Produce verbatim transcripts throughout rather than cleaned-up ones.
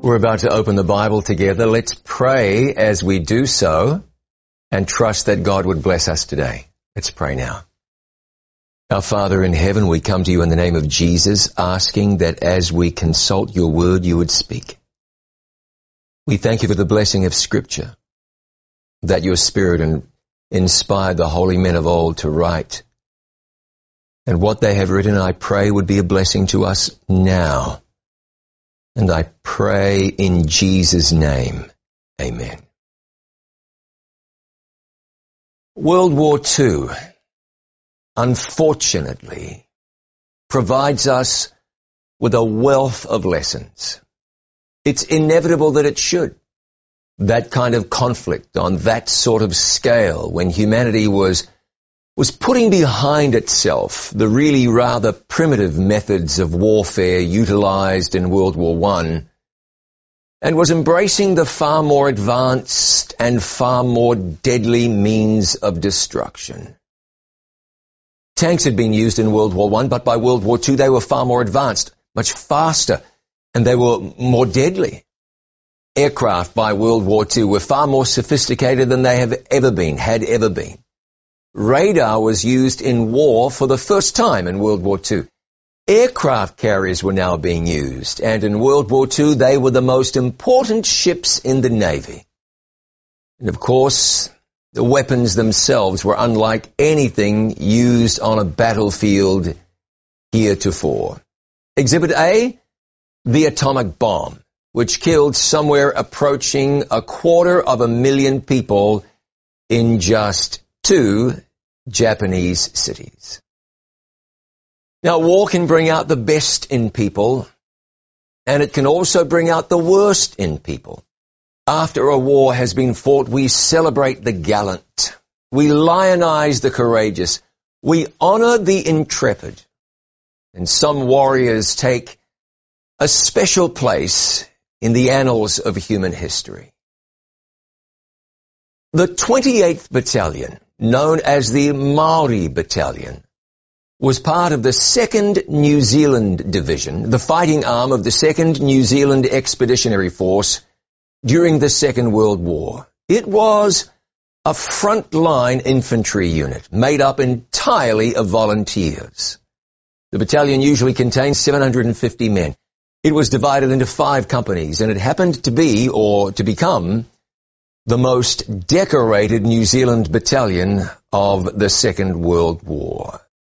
We're about to open the Bible together. Let's pray as we do so and trust that God would bless us today. Let's pray now. Our Father in heaven, we come to you in the name of Jesus, asking that as we consult your word, you would speak. We thank you for the blessing of Scripture, that your Spirit inspired the holy men of old to write. And what they have written, I pray, would be a blessing to us now. And I pray in Jesus' name, amen. World War Two, unfortunately, provides us with a wealth of lessons. It's inevitable that it should. That kind of conflict on that sort of scale, when humanity was was putting behind itself the really rather primitive methods of warfare utilized in World War One, and was embracing the far more advanced and far more deadly means of destruction. Tanks had been used in World War One, but by World War Two they were far more advanced, much faster, and they were more deadly. Aircraft by World War Two were far more sophisticated than they have ever been, had ever been. Radar was used in war for the first time in World War Two. Aircraft carriers were now being used, and in World War Two they were the most important ships in the Navy. And of course, the weapons themselves were unlike anything used on a battlefield heretofore. Exhibit A, the atomic bomb, which killed somewhere approaching a quarter of a million people in just two Japanese cities. Now, war can bring out the best in people, and it can also bring out the worst in people. After a war has been fought, we celebrate the gallant. We lionize the courageous. We honor the intrepid. And some warriors take a special place in the annals of human history. The twenty-eighth Battalion, known as the Maori Battalion, was part of the second New Zealand Division, the fighting arm of the second New Zealand Expeditionary Force during the Second World War. It was a frontline infantry unit made up entirely of volunteers. The battalion usually contained seven hundred fifty men. It was divided into five companies, and it happened to be, or to become, the most decorated New Zealand battalion of the Second World War.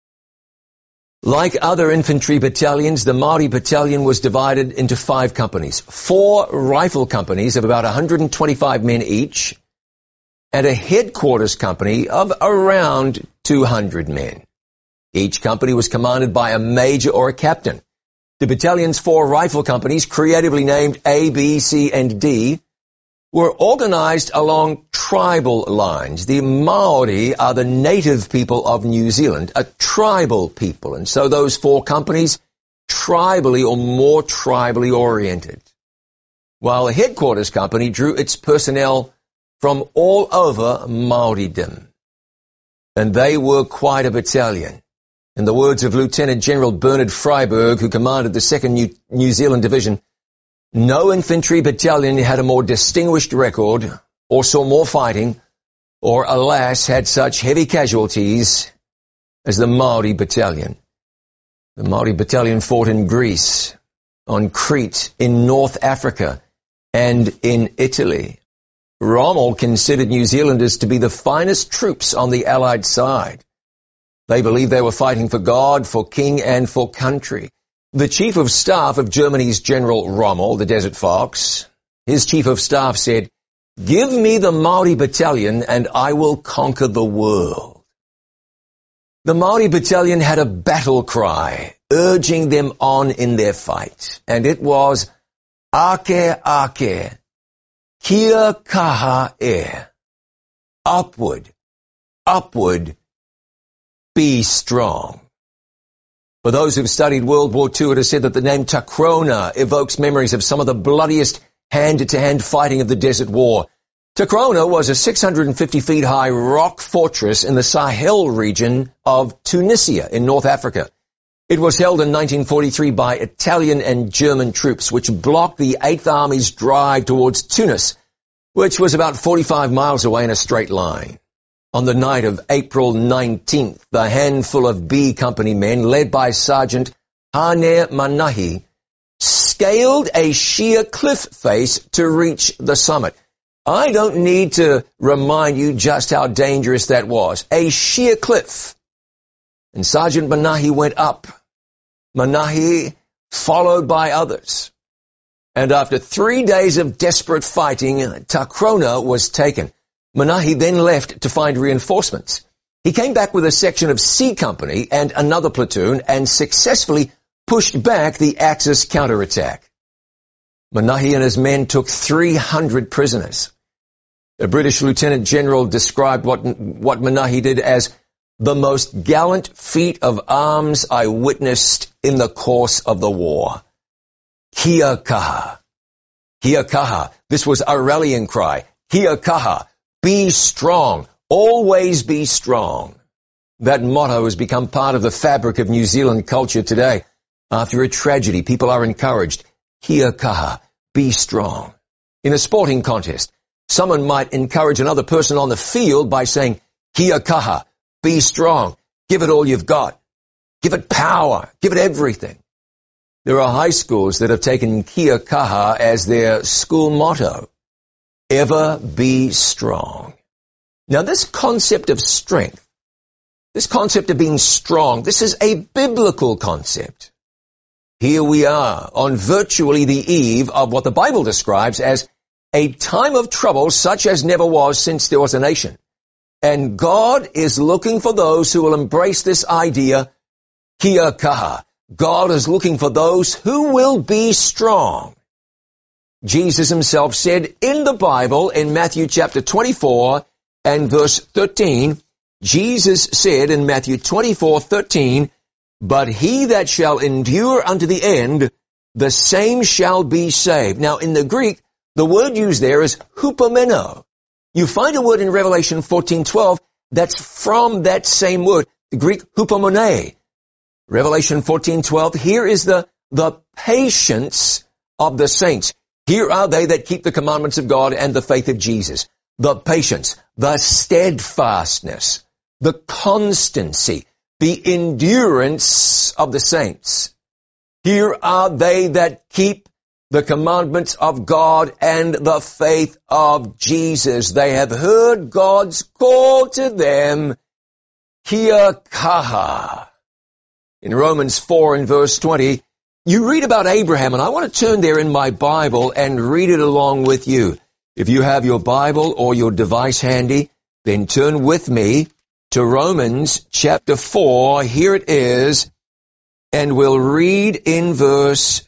Like other infantry battalions, the Maori Battalion was divided into five companies, four rifle companies of about one hundred twenty-five men each, and a headquarters company of around two hundred men. Each company was commanded by a major or a captain. The battalion's four rifle companies, creatively named A, B, C, and D, were organized along tribal lines. The Maori are the native people of New Zealand, a tribal people, and so those four companies, tribally or more tribally oriented, while the headquarters company drew its personnel from all over Maoridom. And they were quite a battalion. In the words of Lieutenant General Bernard Freiberg, who commanded the second New, New Zealand Division, no infantry battalion had a more distinguished record, or saw more fighting, or, alas, had such heavy casualties as the Maori Battalion. The Maori Battalion fought in Greece, on Crete, in North Africa, and in Italy. Rommel considered New Zealanders to be the finest troops on the Allied side. They believed they were fighting for God, for king, and for country. The Chief of Staff of Germany's General Rommel, the Desert Fox, his Chief of Staff said, "Give me the Maori Battalion and I will conquer the world." The Maori Battalion had a battle cry, urging them on in their fight, and it was, "Ake, ake, kia kaha e." Upward, upward, be strong. For those who've studied World War Two, it is said that the name Takrona evokes memories of some of the bloodiest hand-to-hand fighting of the Desert War. Takrona was a six hundred fifty feet high rock fortress in the Sahel region of Tunisia in North Africa. It was held in nineteen forty-three by Italian and German troops, which blocked the Eighth Army's drive towards Tunis, which was about forty-five miles away in a straight line. On the night of April nineteenth, the handful of B Company men, led by Sergeant Hane Manahi, scaled a sheer cliff face to reach the summit. I don't need to remind you just how dangerous that was. A sheer cliff. And Sergeant Manahi went up. Manahi followed by others. And after three days of desperate fighting, Takrona was taken. Manahi then left to find reinforcements. He came back with a section of C Company and another platoon and successfully pushed back the Axis counterattack. Manahi and his men took three hundred prisoners. A British Lieutenant General described what, what Manahi did as the most gallant feat of arms I witnessed in the course of the war. Kia kaha. Kia kaha. This was a rallying cry. Kia kaha. Be strong. Always be strong. That motto has become part of the fabric of New Zealand culture today. After a tragedy, people are encouraged. Kia kaha. Be strong. In a sporting contest, someone might encourage another person on the field by saying, Kia kaha. Be strong. Give it all you've got. Give it power. Give it everything. There are high schools that have taken Kia kaha as their school motto. Ever be strong. Now this concept of strength, this concept of being strong, this is a biblical concept. Here we are on virtually the eve of what the Bible describes as a time of trouble such as never was since there was a nation. And God is looking for those who will embrace this idea, Kia kaha. God is looking for those who will be strong. Jesus himself said in the Bible in Matthew chapter twenty-four and verse thirteen, Jesus said in Matthew twenty-four thirteen, but he that shall endure unto the end, the same shall be saved. Now in the Greek, the word used there is hupomeno. You find a word in Revelation fourteen twelve that's from that same word, the Greek hupomone. Revelation fourteen twelve, here is the, the patience of the saints. Here are they that keep the commandments of God and the faith of Jesus. The patience, the steadfastness, the constancy, the endurance of the saints. Here are they that keep the commandments of God and the faith of Jesus. They have heard God's call to them, Kia kaha. In Romans four and verse twenty, you read about Abraham, and I want to turn there in my Bible and read it along with you. If you have your Bible or your device handy, then turn with me to Romans chapter four. Here it is, and we'll read in verse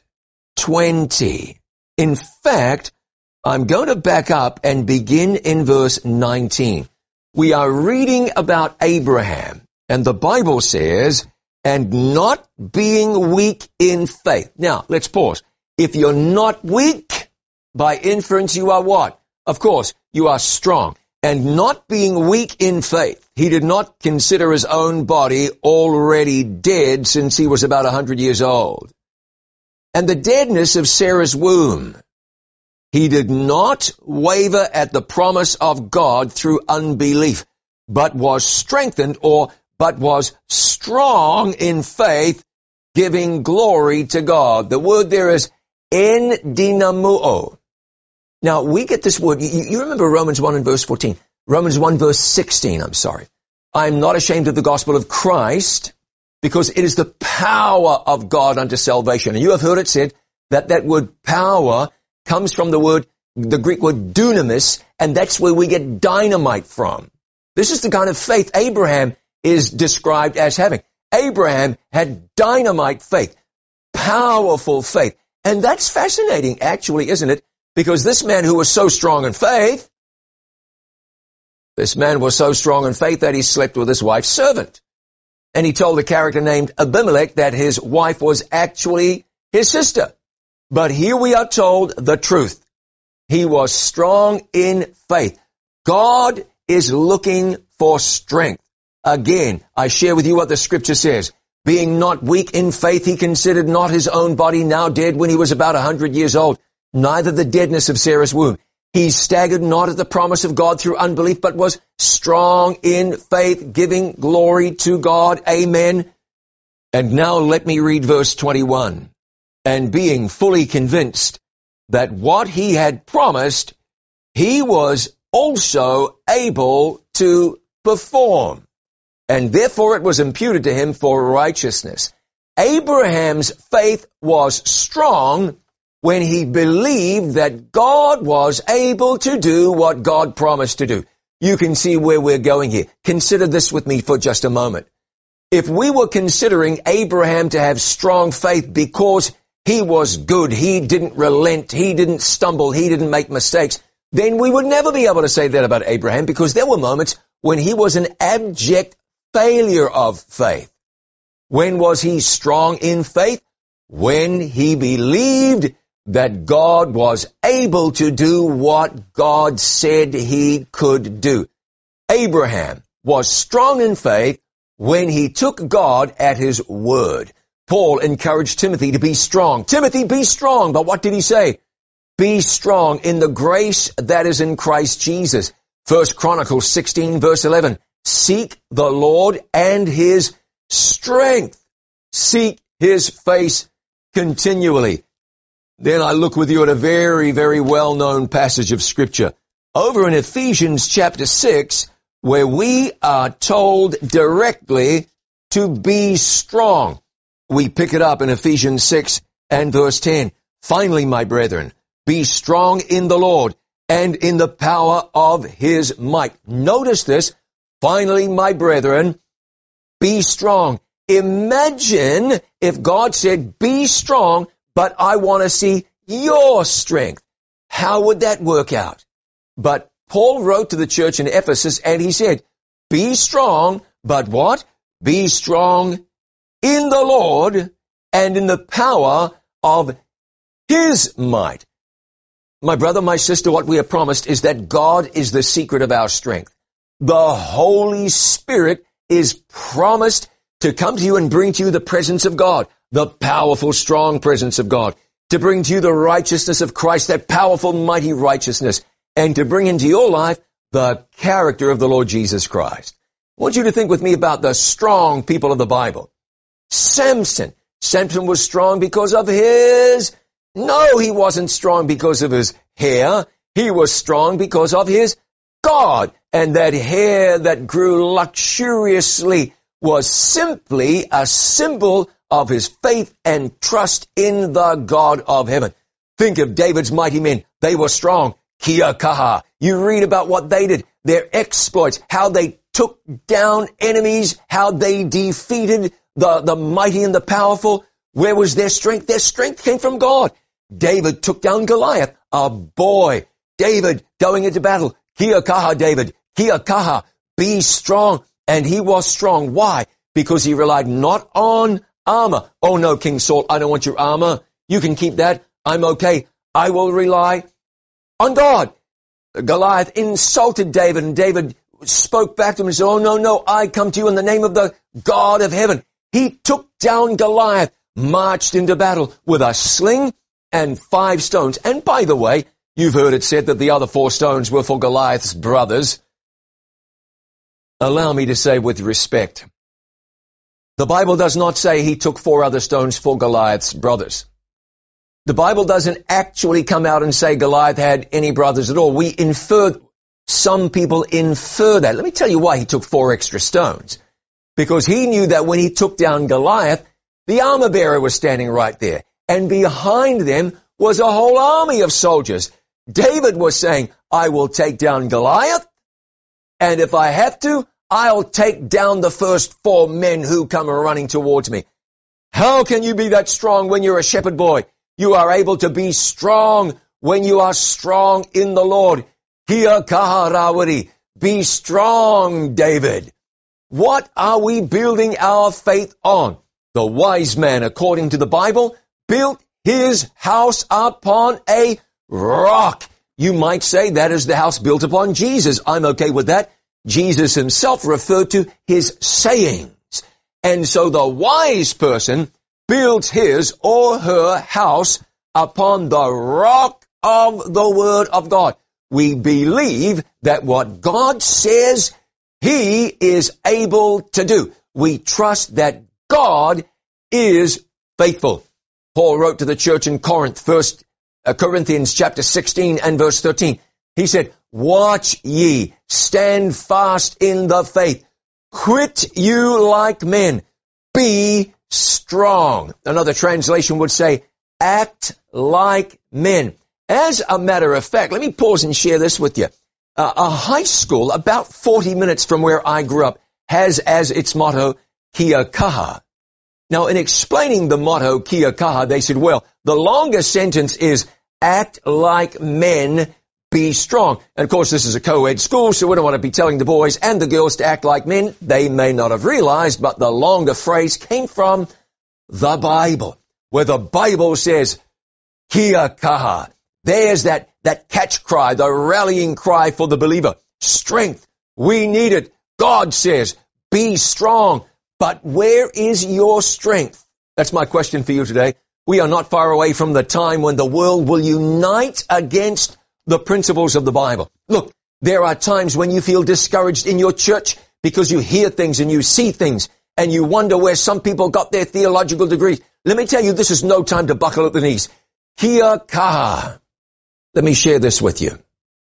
twenty. In fact, I'm going to back up and begin in verse nineteen. We are reading about Abraham, and the Bible says, and not being weak in faith. Now, let's pause. If you're not weak, by inference you are what? Of course, you are strong. And not being weak in faith, he did not consider his own body already dead since he was about a hundred years old. And the deadness of Sarah's womb. He did not waver at the promise of God through unbelief, but was strengthened or but was strong in faith, giving glory to God. The word there is en dynamuo. Now, we get this word, you, you remember Romans one and verse fourteen. Romans one verse sixteen, I'm sorry. I'm not ashamed of the gospel of Christ, because it is the power of God unto salvation. And you have heard it said that that word power comes from the word, the Greek word dunamis, and that's where we get dynamite from. This is the kind of faith Abraham is described as having. Abraham had dynamite faith, powerful faith. And that's fascinating, actually, isn't it? Because this man who was so strong in faith, this man was so strong in faith that he slept with his wife's servant. And he told a character named Abimelech that his wife was actually his sister. But here we are told the truth. He was strong in faith. God is looking for strength. Again, I share with you what the scripture says. Being not weak in faith, he considered not his own body now dead when he was about a hundred years old, neither the deadness of Sarah's womb. He staggered not at the promise of God through unbelief, but was strong in faith, giving glory to God. Amen. And now let me read verse twenty-one. And being fully convinced that what he had promised, he was also able to perform. And therefore it was imputed to him for righteousness. Abraham's faith was strong when he believed that God was able to do what God promised to do. You can see where we're going here. Consider this with me for just a moment. If we were considering Abraham to have strong faith because he was good, he didn't relent, he didn't stumble, he didn't make mistakes, then we would never be able to say that about Abraham, because there were moments when he was an abject failure of faith. When was he strong in faith? When he believed that God was able to do what God said he could do. Abraham was strong in faith when he took God at his word. Paul encouraged Timothy to be strong. Timothy, be strong. But what did he say? Be strong in the grace that is in Christ Jesus. First Chronicles sixteen verse eleven. Seek the Lord and his strength. Seek his face continually. Then I look with you at a very, very well-known passage of Scripture over in Ephesians chapter six, where we are told directly to be strong. We pick it up in Ephesians six and verse ten. Finally, my brethren, be strong in the Lord and in the power of his might. Notice this. Finally, my brethren, be strong. Imagine if God said, be strong, but I want to see your strength. How would that work out? But Paul wrote to the church in Ephesus and he said, be strong, but what? Be strong in the Lord and in the power of his might. My brother, my sister, what we are promised is that God is the secret of our strength. The Holy Spirit is promised to come to you and bring to you the presence of God, the powerful, strong presence of God, to bring to you the righteousness of Christ, that powerful, mighty righteousness, and to bring into your life the character of the Lord Jesus Christ. I want you to think with me about the strong people of the Bible. Samson. Samson was strong because of his... No, he wasn't strong because of his hair. He was strong because of his God. And that hair that grew luxuriously was simply a symbol of his faith and trust in the God of heaven. Think of David's mighty men. They were strong. Kia kaha. You read about what they did, their exploits, how they took down enemies, how they defeated the, the mighty and the powerful. Where was their strength? Their strength came from God. David took down Goliath, a boy. David going into battle. Kia kaha, David. Kia kaha. Be strong. And he was strong. Why? Because he relied not on armor. Oh no, King Saul, I don't want your armor. You can keep that. I'm okay. I will rely on God. Goliath insulted David, and David spoke back to him and said, oh no, no, I come to you in the name of the God of heaven. He took down Goliath, marched into battle with a sling and five stones. And by the way, you've heard it said that the other four stones were for Goliath's brothers. Allow me to say with respect, the Bible does not say he took four other stones for Goliath's brothers. The Bible doesn't actually come out and say Goliath had any brothers at all. We infer, some people infer that. Let me tell you why he took four extra stones. Because he knew that when he took down Goliath, the armor bearer was standing right there. And behind them was a whole army of soldiers. David was saying, I will take down Goliath, and if I have to, I'll take down the first four men who come running towards me. How can you be that strong when you're a shepherd boy? You are able to be strong when you are strong in the Lord. Kia kaharawari. Be strong, David. What are we building our faith on? The wise man, according to the Bible, built his house upon a rock. You might say that is the house built upon Jesus. I'm okay with that. Jesus himself referred to his sayings. And so the wise person builds his or her house upon the rock of the Word of God. We believe that what God says, He is able to do. We trust that God is faithful. Paul wrote to the church in Corinth, First Corinthians chapter sixteen and verse thirteen. He said, watch ye, stand fast in the faith, quit you like men, be strong. Another translation would say, act like men. As a matter of fact, let me pause and share this with you. Uh, a high school about forty minutes from where I grew up has as its motto, Kia Kaha. Now, in explaining the motto, Kia Kaha, they said, well, the longer sentence is, act like men, be strong. And of course, this is a co-ed school, so we don't want to be telling the boys and the girls to act like men. They may not have realized, but the longer phrase came from the Bible, where the Bible says, Kia Kaha. There's that, that catch cry, the rallying cry for the believer. Strength. We need it. God says, be strong. But where is your strength? That's my question for you today. We are not far away from the time when the world will unite against the principles of the Bible. Look, there are times when you feel discouraged in your church because you hear things and you see things and you wonder where some people got their theological degrees. Let me tell you, this is no time to buckle at the knees. Kia kaha. Let me share this with you.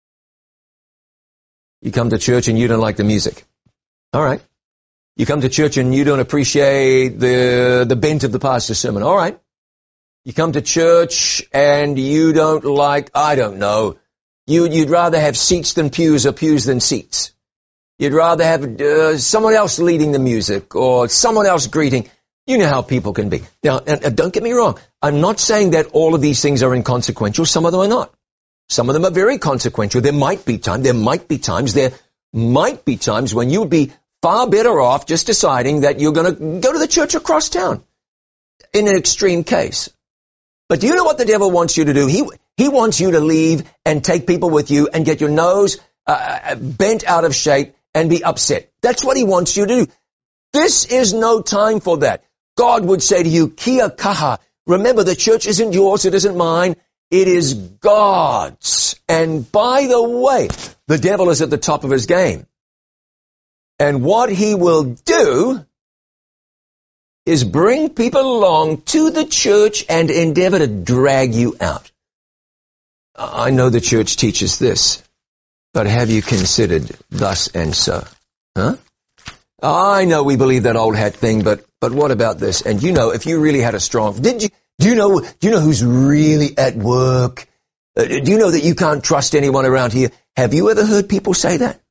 You come to church and you don't like the music. All right. You come to church and you don't appreciate the, the bent of the pastor's sermon. All right. You come to church and you don't like, I don't know, you, you'd rather have seats than pews or pews than seats. You'd rather have uh, someone else leading the music or someone else greeting. You know how people can be. Now, and, and don't get me wrong. I'm not saying that all of these things are inconsequential. Some of them are not. Some of them are very consequential. There might be time, there might be times, there might be times when you would be far better off just deciding that you're going to go to the church across town in an extreme case. But do you know what the devil wants you to do? He he wants you to leave and take people with you and get your nose uh, bent out of shape and be upset. That's what he wants you to do. This is no time for that. God would say to you, Kia kaha. Remember, the church isn't yours, it isn't mine. It is God's. And by the way, the devil is at the top of his game. And what he will do is bring people along to the church and endeavor to drag you out. I know the church teaches this, but have you considered thus and so? Huh? I know we believe that old hat thing, but but what about this? And you know, if you really had a strong, did you? Do you know? Do you know who's really at work? Uh, do you know that you can't trust anyone around here? Have you ever heard people say that?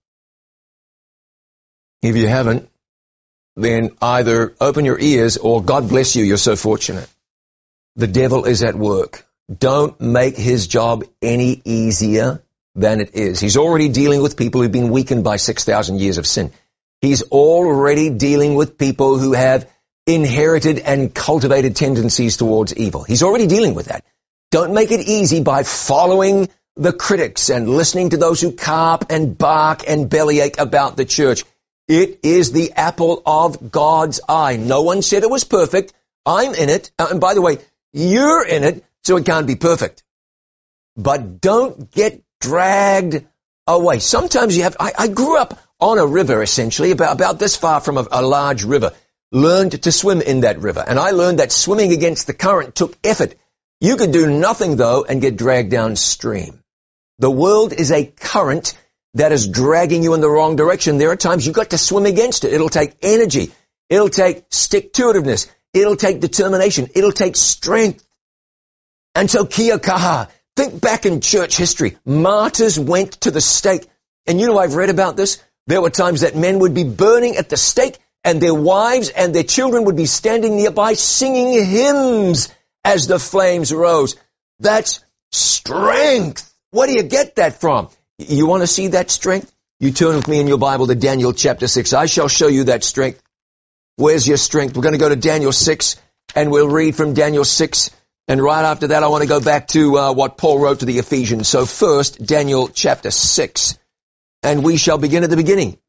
If you haven't, then either open your ears or God bless you, you're so fortunate. The devil is at work. Don't make his job any easier than it is. He's already dealing with people who've been weakened by six thousand years of sin. He's already dealing with people who have inherited and cultivated tendencies towards evil. He's already dealing with that. Don't make it easy by following the critics and listening to those who carp and bark and bellyache about the church. It is the apple of God's eye. No one said it was perfect. I'm in it. Uh, and by the way, you're in it, so it can't be perfect. But don't get dragged away. Sometimes you have, I, I grew up on a river, essentially, about, about this far from a, a large river. Learned to swim in that river. And I learned that swimming against the current took effort. You could do nothing, though, and get dragged downstream. The world is a current that is dragging you in the wrong direction. There are times you've got to swim against it. It'll take energy. It'll take stick-to-itiveness. It'll take determination. It'll take strength. And so, Kia kaha. Think back in church history. Martyrs went to the stake. And you know, I've read about this. There were times that men would be burning at the stake, and their wives and their children would be standing nearby singing hymns as the flames rose. That's strength. Where do you get that from? You want to see that strength? You turn with me in your Bible to Daniel chapter six. I shall show you that strength. Where's your strength? We're going to go to Daniel six, and we'll read from Daniel six. And right after that, I want to go back to uh, what Paul wrote to the Ephesians. So first, Daniel chapter six. And we shall begin at the beginning.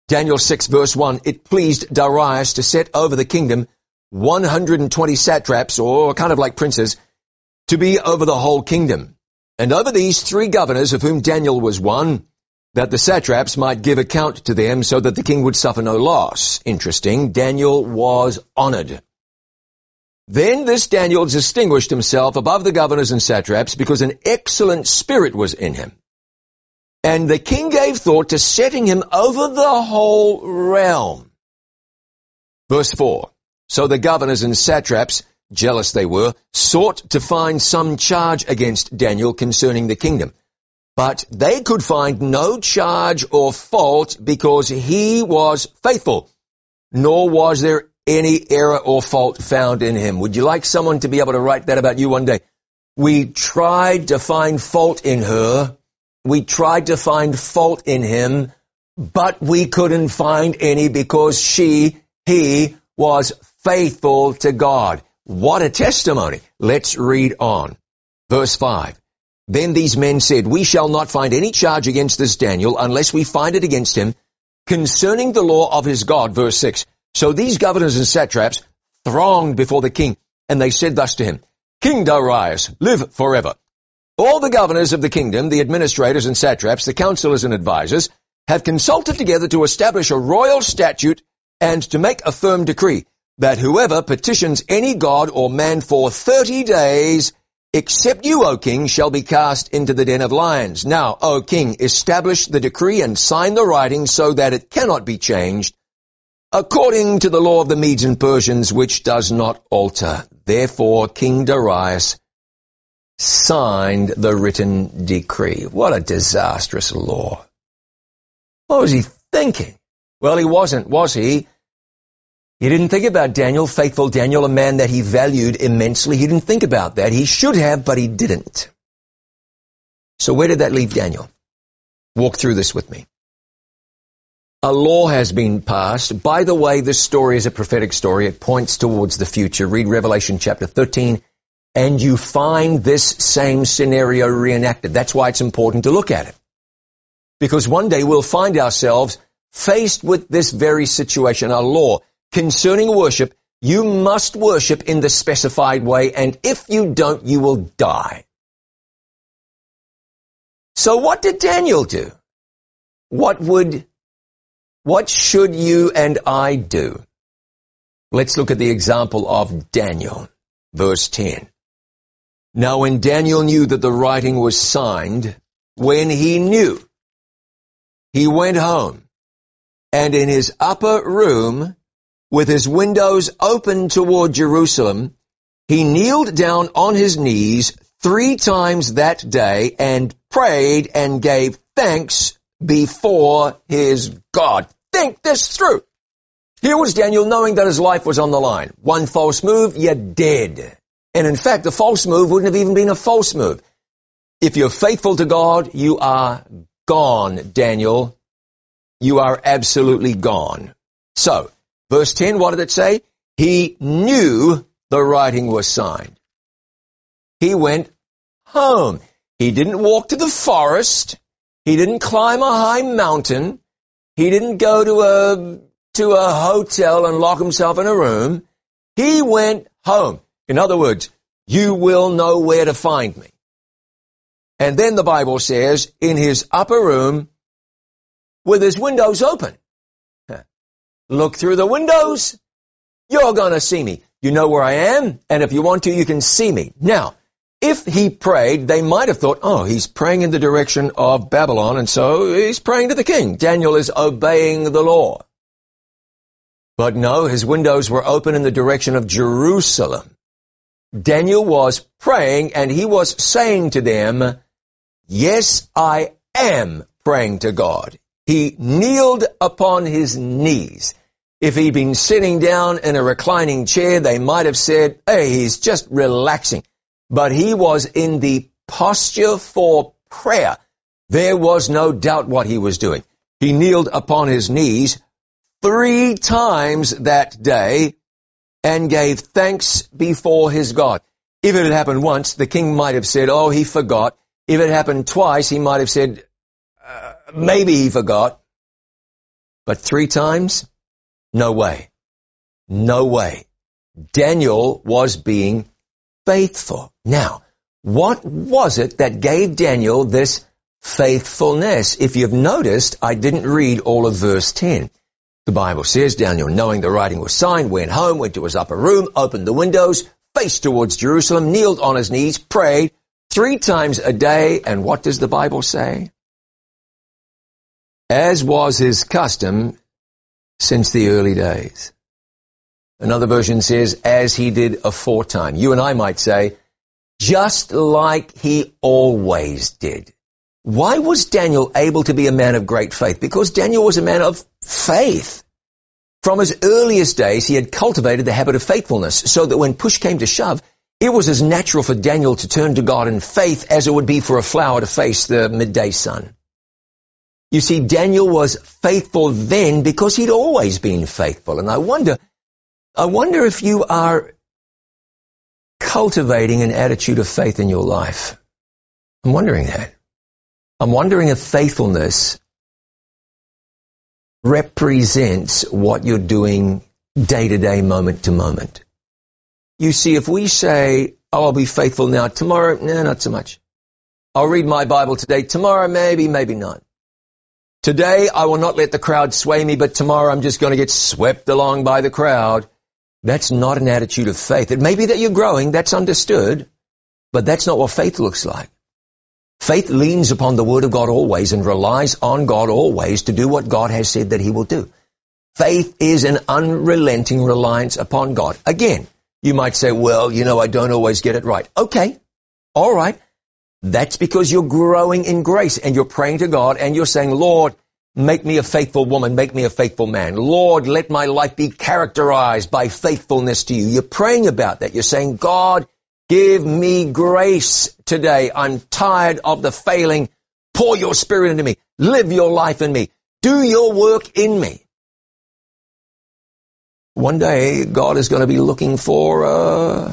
Daniel six verse one, it pleased Darius to set over the kingdom one hundred twenty satraps, or kind of like princes, to be over the whole kingdom. And over these three governors, of whom Daniel was one, that the satraps might give account to them, so that the king would suffer no loss. Interesting, Daniel was honored. Then this Daniel distinguished himself above the governors and satraps, because an excellent spirit was in him. And the king gave thought to setting him over the whole realm. Verse four, so the governors and satraps, jealous they were, sought to find some charge against Daniel concerning the kingdom. But they could find no charge or fault, because he was faithful, nor was there any error or fault found in him. Would you like someone to be able to write that about you one day? We tried to find fault in her. We tried to find fault in him, but we couldn't find any, because she, he, was faithful to God. What a testimony. Let's read on. Verse five. Then these men said, we shall not find any charge against this Daniel, unless we find it against him concerning the law of his God. Verse six. So these governors and satraps thronged before the king, and they said thus to him, King Darius, live forever. All the governors of the kingdom, the administrators and satraps, the counselors and advisers, have consulted together to establish a royal statute and to make a firm decree, that whoever petitions any god or man for thirty days, except you, O king, shall be cast into the den of lions. Now, O king, establish the decree and sign the writing, so that it cannot be changed, according to the law of the Medes and Persians, which does not alter. Therefore, King Darius signed the written decree. What a disastrous law. What was he thinking? Well, he wasn't, was he? He didn't think about Daniel, faithful Daniel, a man that he valued immensely. He didn't think about that. He should have, but he didn't. So where did that leave Daniel? Walk through this with me. A law has been passed. By the way, this story is a prophetic story. It points towards the future. Read Revelation chapter thirteen, and you find this same scenario reenacted. That's why it's important to look at it. Because one day we'll find ourselves faced with this very situation, a law concerning worship. You must worship in the specified way, and if you don't, you will die. So what did Daniel do? What would, what should you and I do? Let's look at the example of Daniel, verse ten. Now when Daniel knew that the writing was signed, when he knew, he went home, and in his upper room, with his windows open toward Jerusalem, he kneeled down on his knees three times that day and prayed and gave thanks before his God. Think this through. Here was Daniel knowing that his life was on the line. One false move, you're dead. And in fact, the false move wouldn't have even been a false move. If you're faithful to God, you are gone, Daniel. You are absolutely gone. So, verse ten, what did it say? He knew the writing was signed. He went home. He didn't walk to the forest. He didn't climb a high mountain. He didn't go to a, to a hotel and lock himself in a room. He went home. In other words, you will know where to find me. And then the Bible says, in his upper room, with his windows open. Look through the windows. You're going to see me. You know where I am, and if you want to, you can see me. Now, if he prayed, they might have thought, oh, he's praying in the direction of Babylon, and so he's praying to the king. Daniel is obeying the law. But no, his windows were open in the direction of Jerusalem. Daniel was praying, and he was saying to them, yes, I am praying to God. He kneeled upon his knees. If he'd been sitting down in a reclining chair, they might have said, hey, he's just relaxing. But he was in the posture for prayer. There was no doubt what he was doing. He kneeled upon his knees three times that day and gave thanks before his God. If it had happened once, the king might have said, oh, he forgot. If it happened twice, he might have said, uh, maybe he forgot. But three times? No way. No way. Daniel was being faithful. Now, what was it that gave Daniel this faithfulness? If you've noticed, I didn't read all of verse ten. The Bible says, Daniel, knowing the writing was signed, went home, went to his upper room, opened the windows, faced towards Jerusalem, kneeled on his knees, prayed three times a day. And what does the Bible say? As was his custom since the early days. Another version says, as he did aforetime. You and I might say, just like he always did. Why was Daniel able to be a man of great faith? Because Daniel was a man of faith. From his earliest days, he had cultivated the habit of faithfulness, so that when push came to shove, it was as natural for Daniel to turn to God in faith as it would be for a flower to face the midday sun. You see, Daniel was faithful then because he'd always been faithful. And I wonder, I wonder if you are cultivating an attitude of faith in your life. I'm wondering that. I'm wondering if faithfulness represents what you're doing day to day, moment to moment. You see, if we say, oh, I'll be faithful now, tomorrow, no, not so much. I'll read my Bible today, tomorrow, maybe, maybe not. Today, I will not let the crowd sway me, but tomorrow I'm just going to get swept along by the crowd. That's not an attitude of faith. It may be that you're growing, that's understood, but that's not what faith looks like. Faith leans upon the Word of God always and relies on God always to do what God has said that He will do. Faith is an unrelenting reliance upon God. Again, you might say, well, you know, I don't always get it right. Okay, all right. That's because you're growing in grace and you're praying to God and you're saying, Lord, make me a faithful woman, make me a faithful man. Lord, let my life be characterized by faithfulness to you. You're praying about that. You're saying, God, give me grace today. I'm tired of the failing. Pour your Spirit into me. Live your life in me. Do your work in me. One day, God is going to be looking for uh,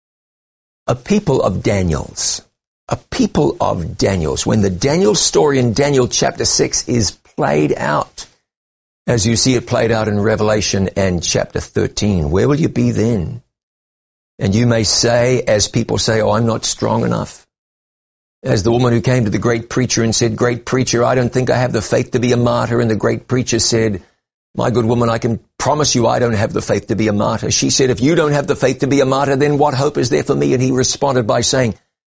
a people of Daniels. A people of Daniels. When the Daniel story in Daniel chapter six is played out, as you see it played out in Revelation and chapter thirteen, where will you be then? And you may say, as people say, oh, I'm not strong enough. As the woman who came to the great preacher and said, great preacher, I don't think I have the faith to be a martyr. And the great preacher said, my good woman, I can promise you I don't have the faith to be a martyr. She said, if you don't have the faith to be a martyr, then what hope is there for me? And he responded by saying,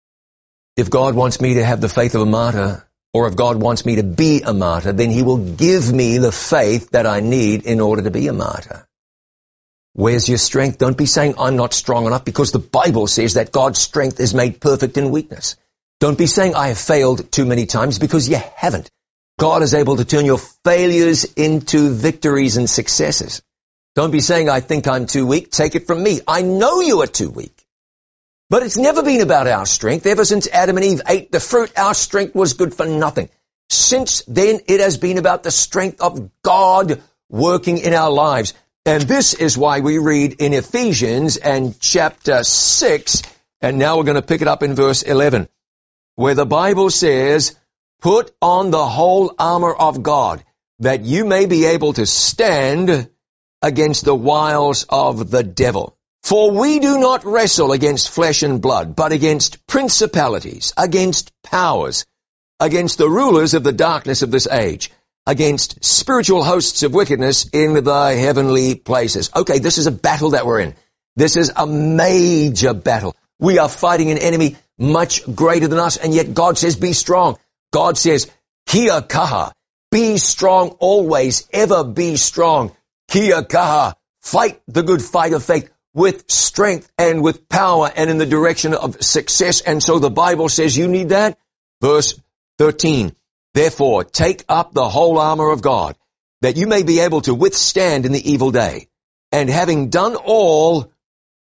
if God wants me to have the faith of a martyr, or if God wants me to be a martyr, then He will give me the faith that I need in order to be a martyr. Where's your strength? Don't be saying, I'm not strong enough, because the Bible says that God's strength is made perfect in weakness. Don't be saying, I have failed too many times, because you haven't. God is able to turn your failures into victories and successes. Don't be saying, I think I'm too weak. Take it from me. I know you are too weak. But it's never been about our strength. Ever since Adam and Eve ate the fruit, our strength was good for nothing. Since then, it has been about the strength of God working in our lives. And this is why we read in Ephesians and chapter six, and now we're going to pick it up in verse eleven, where the Bible says, put on the whole armor of God, that you may be able to stand against the wiles of the devil. For we do not wrestle against flesh and blood, but against principalities, against powers, against the rulers of the darkness of this age, against spiritual hosts of wickedness in the heavenly places. Okay, this is a battle that we're in. This is a major battle. We are fighting an enemy much greater than us, and yet God says, be strong. God says, kia kaha, be strong always, ever be strong. Kia kaha, fight the good fight of faith with strength and with power and in the direction of success. And so the Bible says you need that. Verse thirteen, therefore take up the whole armor of God, that you may be able to withstand in the evil day, and having done all,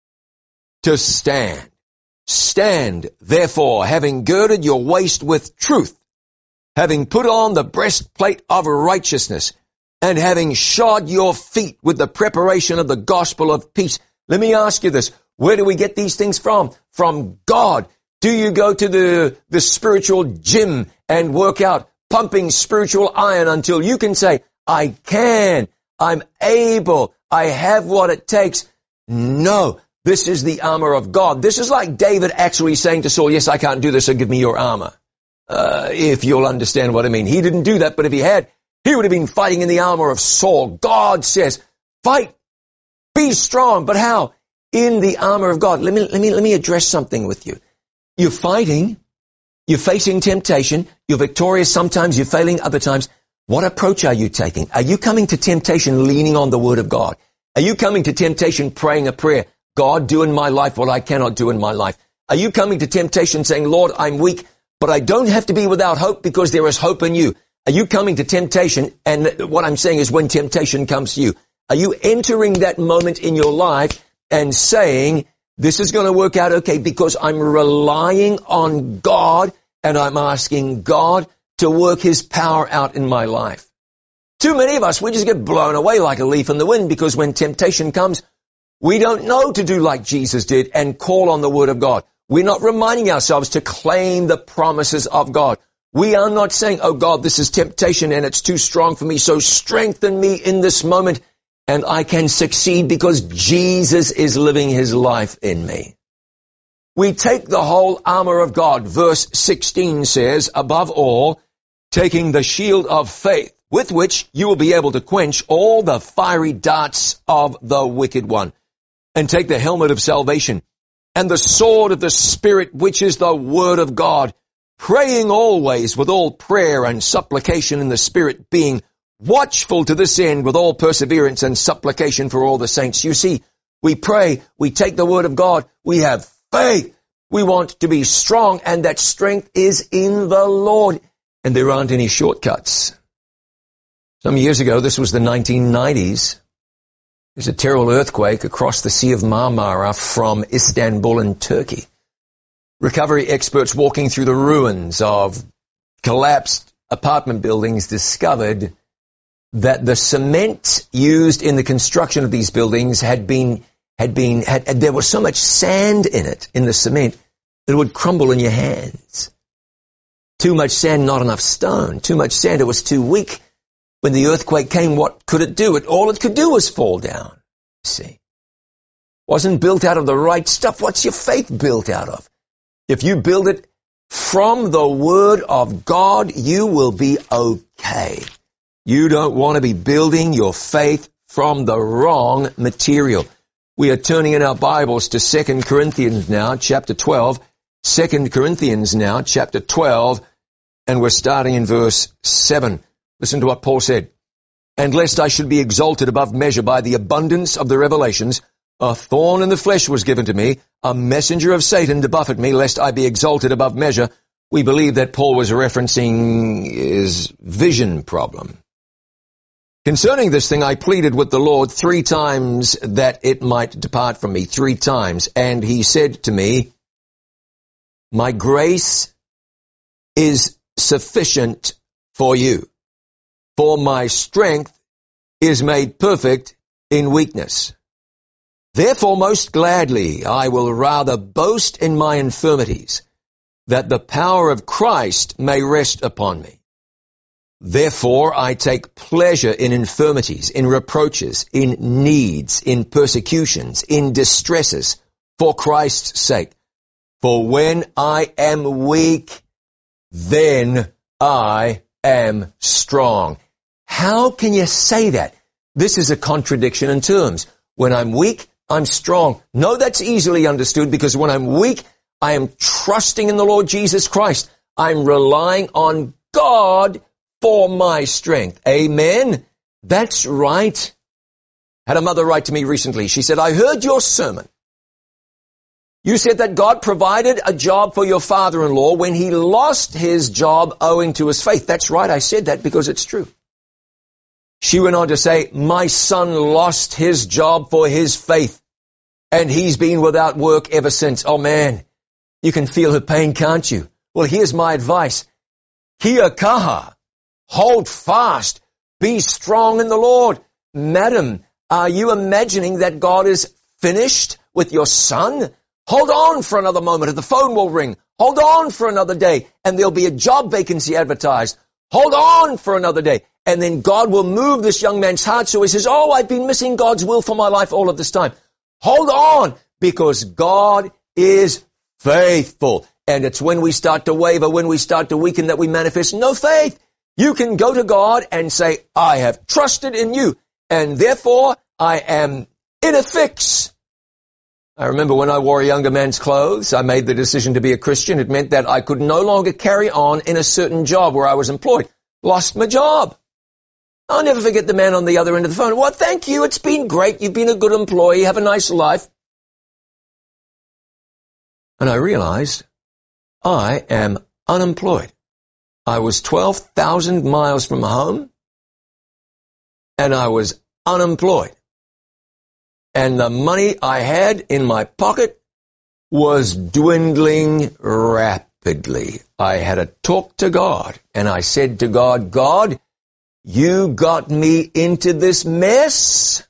to stand. Stand, therefore, having girded your waist with truth, having put on the breastplate of righteousness, and having shod your feet with the preparation of the gospel of peace. Let me ask you this. Where do we get these things from? From God. Do you go to the, the spiritual gym and work out, pumping spiritual iron until you can say, I can, I'm able, I have what it takes. No, this is the armor of God. This is like David actually saying to Saul, yes, I can't do this, so give me your armor. Uh, if you'll understand what I mean. He didn't do that, but if he had, he would have been fighting in the armor of Saul. God says, fight, be strong, but how? In the armor of God. Let me, let me, let me address something with you. You're fighting, you're facing temptation, you're victorious sometimes, you're failing other times. What approach are you taking? Are you coming to temptation leaning on the Word of God? Are you coming to temptation praying a prayer, God, do in my life what I cannot do in my life? Are you coming to temptation saying, Lord, I'm weak, but I don't have to be without hope because there is hope in you? Are you coming to temptation? And what I'm saying is when temptation comes to you, are you entering that moment in your life and saying, this is going to work out okay because I'm relying on God and I'm asking God to work His power out in my life? Too many of us, we just get blown away like a leaf in the wind because when temptation comes, we don't know to do like Jesus did and call on the Word of God. We're not reminding ourselves to claim the promises of God. We are not saying, oh God, this is temptation and it's too strong for me, so strengthen me in this moment and I can succeed because Jesus is living His life in me. We take the whole armor of God. Verse sixteen says, above all, taking the shield of faith, with which you will be able to quench all the fiery darts of the wicked one, and take the helmet of salvation and the sword of the Spirit, which is the word of God, praying always with all prayer and supplication in the Spirit, being watchful to this end with all perseverance and supplication for all the saints. You see, we pray, we take the word of God, we have faith, we want to be strong, and that strength is in the Lord, and there aren't any shortcuts. Some years ago, this was the nineteen nineties, there's a terrible earthquake across the Sea of Marmara from Istanbul in Turkey. Recovery experts walking through the ruins of collapsed apartment buildings discovered that the cement used in the construction of these buildings had been, had been, had, there was so much sand in it, in the cement, that it would crumble in your hands. Too much sand, not enough stone. Too much sand, it was too weak. When the earthquake came, what could it do? It, all it could do was fall down. See? Wasn't built out of the right stuff. What's your faith built out of? If you build it from the Word of God, you will be okay. You don't want to be building your faith from the wrong material. We are turning in our Bibles to Second Corinthians now, chapter twelve. Second Corinthians now, chapter twelve, and we're starting in verse seven. Listen to what Paul said. And lest I should be exalted above measure by the abundance of the revelations, a thorn in the flesh was given to me, a messenger of Satan to buffet me, lest I be exalted above measure. We believe that Paul was referencing his vision problem. Concerning this thing, I pleaded with the Lord three times that it might depart from me, three times. And he said to me, my grace is sufficient for you, for my strength is made perfect in weakness. Therefore, most gladly, I will rather boast in my infirmities, that the power of Christ may rest upon me. Therefore, I take pleasure in infirmities, in reproaches, in needs, in persecutions, in distresses, for Christ's sake. For when I am weak, then I am strong. How can you say that? This is a contradiction in terms. When I'm weak, I'm strong. No, that's easily understood because when I'm weak, I am trusting in the Lord Jesus Christ. I'm relying on God for my strength. Amen? That's right. Had a mother write to me recently. She said, I heard your sermon. You said that God provided a job for your father-in-law when he lost his job owing to his faith. That's right. I said that because it's true. She went on to say, my son lost his job for his faith, and he's been without work ever since. Oh man, you can feel her pain, can't you? Well, here's my advice. Kia kaha. Hold fast. Be strong in the Lord. Madam, are you imagining that God is finished with your son? Hold on for another moment and the phone will ring. Hold on for another day and there'll be a job vacancy advertised. Hold on for another day And then God will move this young man's heart so he says, oh, I've been missing God's will for my life all of this time. Hold on, because God is faithful. And it's when we start to waver, when we start to weaken, that we manifest no faith. You can go to God and say, I have trusted in you, and therefore I am in a fix. I remember when I wore a younger man's clothes, I made the decision to be a Christian. It meant that I could no longer carry on in a certain job where I was employed. Lost my job. I'll never forget the man on the other end of the phone. Well, thank you. It's been great. You've been a good employee. Have a nice life. And I realized I am unemployed. I was twelve thousand miles from home, and I was unemployed. And the money I had in my pocket was dwindling rapidly. I had a talk to God, and I said to God, God, you got me into this mess.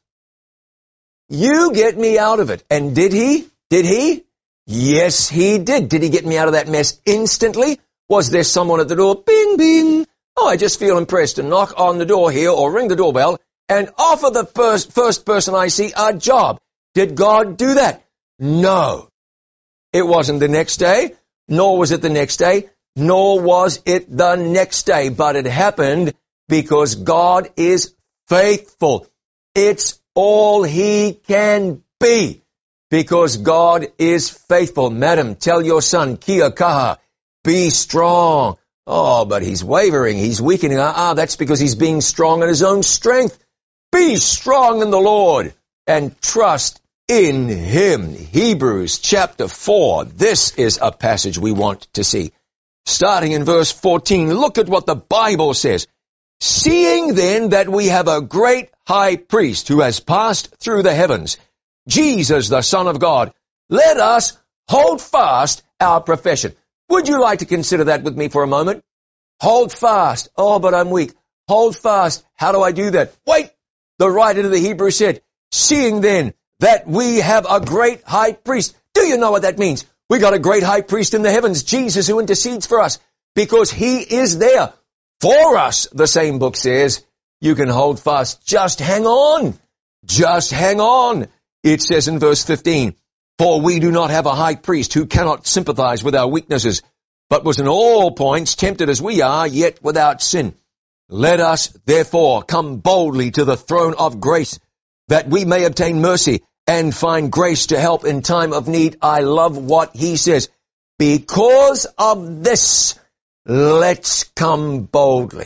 You get me out of it. And did he? Did he? Yes, he did. Did he get me out of that mess instantly? Was there someone at the door? Bing, bing. Oh, I just feel impressed to knock on the door here or ring the doorbell and offer the first, first person I see a job. Did God do that? No. It wasn't the next day, nor was it the next day, nor was it the next day, but it happened because God is faithful. It's all he can be because God is faithful. Madam, tell your son, kia kaha, be strong. Oh, but he's wavering, he's weakening. Ah, that's because he's being strong in his own strength. Be strong in the Lord and trust in him. Hebrews chapter four. This is a passage we want to see. Starting in verse fourteen, look at what the Bible says. Seeing then that we have a great high priest who has passed through the heavens, Jesus, the Son of God, let us hold fast our profession. Would you like to consider that with me for a moment? Hold fast. Oh, but I'm weak. Hold fast. How do I do that? Wait. The writer to the Hebrews said, seeing then that we have a great high priest. Do you know what that means? We got a great high priest in the heavens, Jesus, who intercedes for us because he is there for us. The same book says you can hold fast. Just hang on. Just hang on. It says in verse fifteen, for we do not have a high priest who cannot sympathize with our weaknesses, but was in all points tempted as we are, yet without sin. Let us therefore come boldly to the throne of grace, that we may obtain mercy and find grace to help in time of need. I love what he says. Because of this, let's come boldly.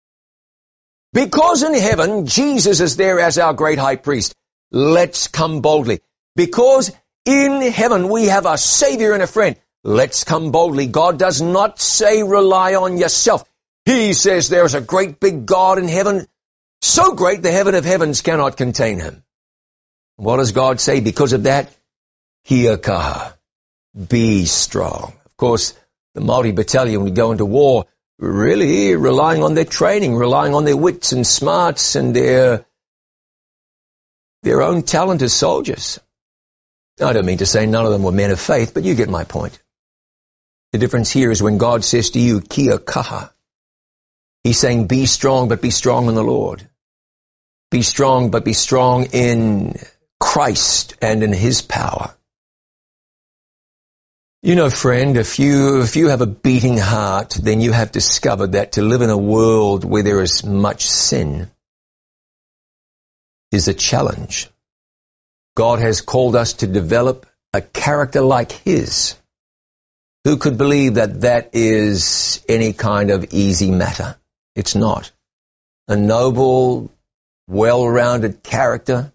Because in heaven, Jesus is there as our great high priest. Let's come boldly. Because in heaven, we have a Savior and a friend. Let's come boldly. God does not say rely on yourself. He says there's a great big God in heaven, so great the heaven of heavens cannot contain him. What does God say because of that? Kia kaha, be strong. Of course, the Maori battalion would go into war really relying on their training, relying on their wits and smarts and their, their own talent as soldiers. I don't mean to say none of them were men of faith, but you get my point. The difference here is when God says to you, kia kaha, he's saying, be strong, but be strong in the Lord. Be strong, but be strong in Christ and in his power. You know, friend, if you, if you have a beating heart, then you have discovered that to live in a world where there is much sin is a challenge. God has called us to develop a character like his. Who could believe that that is any kind of easy matter? It's not. A noble, well-rounded character.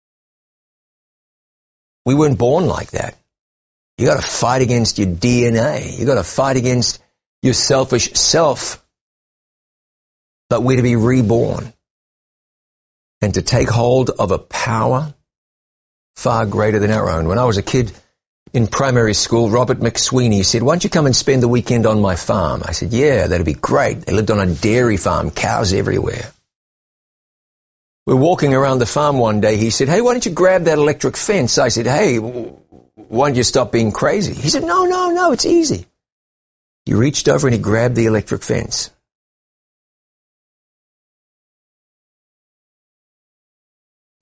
We weren't born like that. You got to fight against your D N A. You got to fight against your selfish self. But we're to be reborn and to take hold of a power far greater than our own. When I was a kid in primary school, Robert McSweeney said, why don't you come and spend the weekend on my farm? I said, yeah, that'd be great. They lived on a dairy farm, cows everywhere. We're walking around the farm one day. He said, hey, why don't you grab that electric fence? I said, hey, why don't you stop being crazy? He said, no, no, no, it's easy. He reached over and he grabbed the electric fence.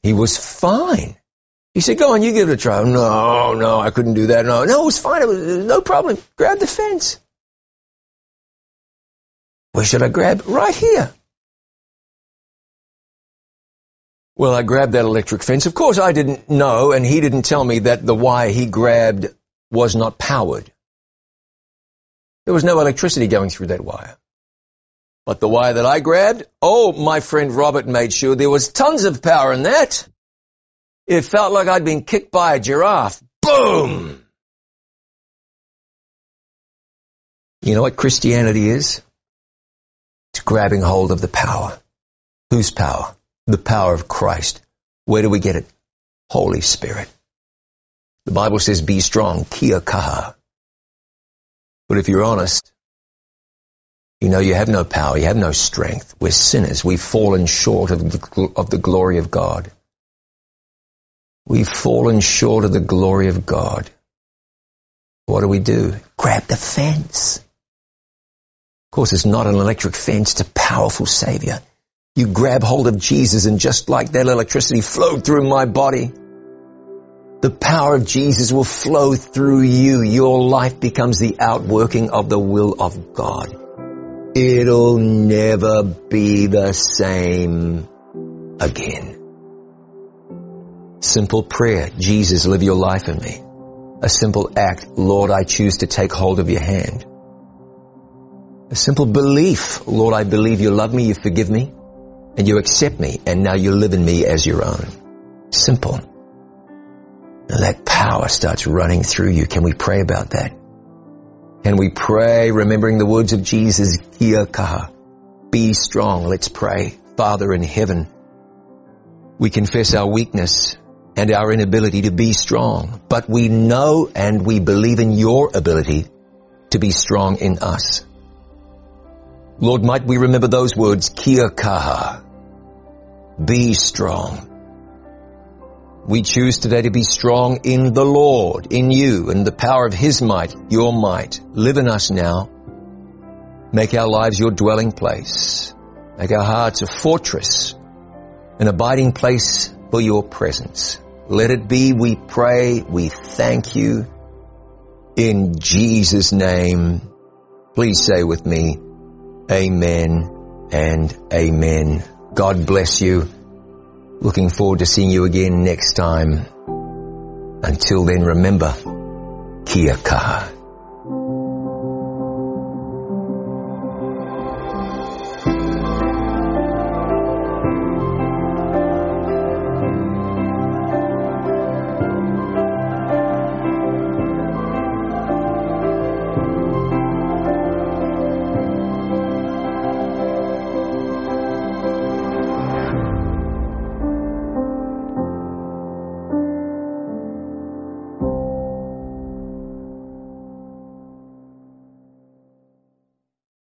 He was fine. He said, go on, you give it a try. No, no, I couldn't do that. No, no, it was fine. It was, it was no problem. Grab the fence. Where should I grab? Right here. Well, I grabbed that electric fence. Of course, I didn't know, and he didn't tell me that the wire he grabbed was not powered. There was no electricity going through that wire. But the wire that I grabbed, oh, my friend Robert made sure there was tons of power in that. It felt like I'd been kicked by a giraffe. Boom! You know what Christianity is? It's grabbing hold of the power. Whose power? The power of Christ. Where do we get it? Holy Spirit. The Bible says, be strong, kia kaha. But if you're honest, you know you have no power, you have no strength. We're sinners. We've fallen short of the, of the glory of God. We've fallen short of the glory of God. What do we do? Grab the fence. Of course, it's not an electric fence, it's a powerful Savior. You grab hold of Jesus, and just like that electricity flowed through my body, the power of Jesus will flow through you. Your life becomes the outworking of the will of God. It'll never be the same again. Simple prayer, Jesus, live your life in me. A simple act, Lord, I choose to take hold of your hand. A simple belief, Lord, I believe you love me, you forgive me, and you accept me, and now you live in me as your own. Simple. And that power starts running through you. Can we pray about that? Can we pray remembering the words of Jesus, kia kaha, be strong. Let's pray. Father in heaven, we confess our weakness and our inability to be strong, but we know and we believe in your ability to be strong in us. Lord, might we remember those words, kia kaha, be strong. We choose today to be strong in the Lord, in you, and the power of his might, your might. Live in us now. Make our lives your dwelling place. Make our hearts a fortress, an abiding place for your presence. Let it be, we pray, we thank you. In Jesus' name, please say with me, amen and amen. God bless you. Looking forward to seeing you again next time. Until then, remember, kia kaha.